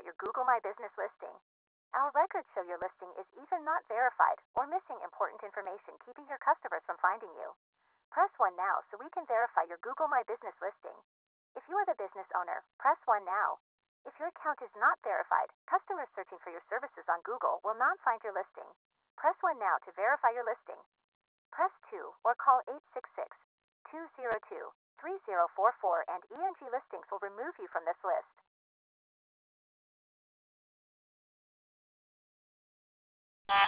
your Google My Business listing. Our records show your listing is either not verified or missing important information, keeping your customers from finding you. Press 1 now so we can verify your Google My Business listing. If you are the business owner, press 1 now. If your account is not verified, customers searching for your services on Google will not find your listing. Press 1 now to verify your listing. Press 2 or call 866-202-3044 and ENG Listings will remove you from this list.